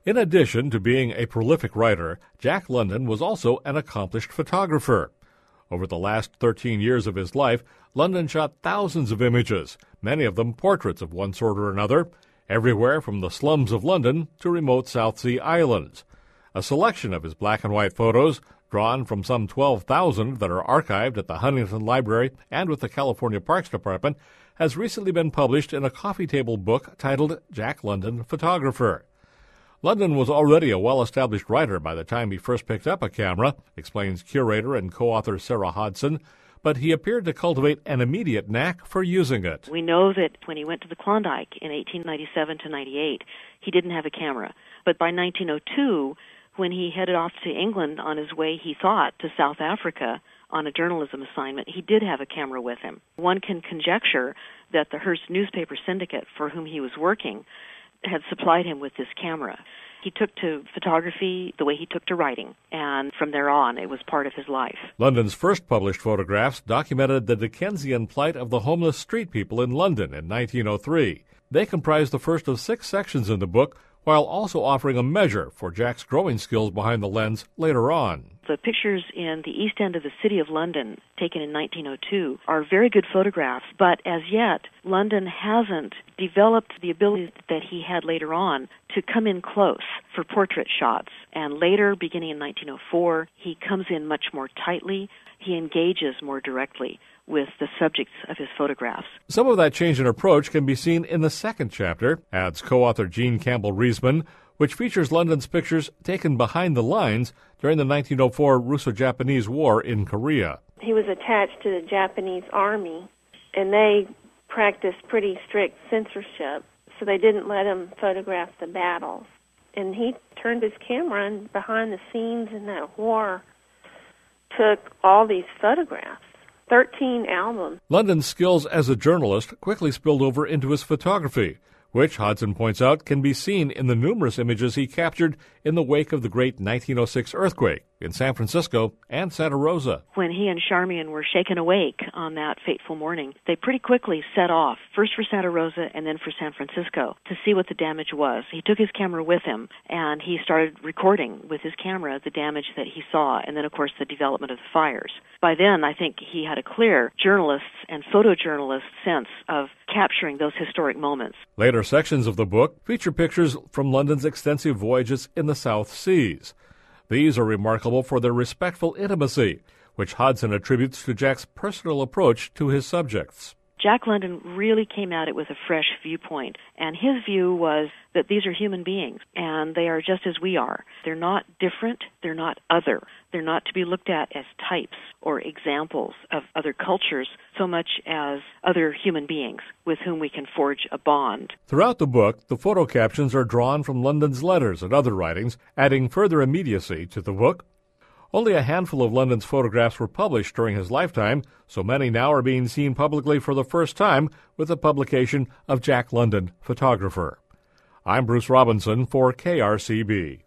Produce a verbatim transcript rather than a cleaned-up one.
In addition to being a prolific writer, Jack London was also an accomplished photographer. Over the last thirteen years of his life, London shot thousands of images, many of them portraits of one sort or another, everywhere from the slums of London to remote South Sea islands. A selection of his black and white photos, drawn from some twelve thousand that are archived at the Huntington Library and with the California Parks Department, has recently been published in a coffee table book titled Jack London Photographer. London was already a well-established writer by the time he first picked up a camera, explains curator and co-author Sarah Hodson, but he appeared to cultivate an immediate knack for using it. We know that when he went to the Klondike in eighteen ninety-seven to ninety-eight, he didn't have a camera. But by nineteen oh two, when he headed off to England on his way, he thought, to South Africa on a journalism assignment, he did have a camera with him. One can conjecture that the Hearst newspaper syndicate for whom he was working had supplied him with this camera. He took to photography the way he took to writing, and from there on, it was part of his life. London's first published photographs documented the Dickensian plight of the homeless street people in London in nineteen oh three. They comprised the first of six sections in the book, while also offering a measure for Jack's growing skills behind the lens later on. The pictures in the east end of the city of London, taken in nineteen oh two, are very good photographs, but as yet, London hasn't developed the ability that he had later on to come in close for portrait shots. And later, beginning in nineteen oh four, he comes in much more tightly. He engages more directly with the subjects of his photographs. Some of that change in approach can be seen in the second chapter, adds co-author Jean Campbell-Reisman, which features London's pictures taken behind the lines during the nineteen oh four Russo-Japanese War in Korea. He was attached to the Japanese army, and they practiced pretty strict censorship, so they didn't let him photograph the battles. And he turned his camera and behind the scenes in that war took all these photographs. thirteen albums. London's skills as a journalist quickly spilled over into his photography, which, Hodson points out, can be seen in the numerous images he captured in the wake of the great nineteen oh six earthquake in San Francisco and Santa Rosa. When he and Charmian were shaken awake on that fateful morning, they pretty quickly set off, first for Santa Rosa and then for San Francisco, to see what the damage was. He took his camera with him, and he started recording with his camera the damage that he saw, and then, of course, the development of the fires. By then, I think he had a clear journalist's and photojournalist's sense of capturing those historic moments. Later sections of the book feature pictures from London's extensive voyages in the South Seas. These are remarkable for their respectful intimacy, which Hodson attributes to Jack's personal approach to his subjects. Jack London really came at it with a fresh viewpoint, and his view was that these are human beings, and they are just as we are. They're not different, they're not other. They're not to be looked at as types or examples of other cultures so much as other human beings with whom we can forge a bond. Throughout the book, the photo captions are drawn from London's letters and other writings, adding further immediacy to the book. Only a handful of London's photographs were published during his lifetime, so many now are being seen publicly for the first time with the publication of Jack London Photographer. I'm Bruce Robinson for K R C B.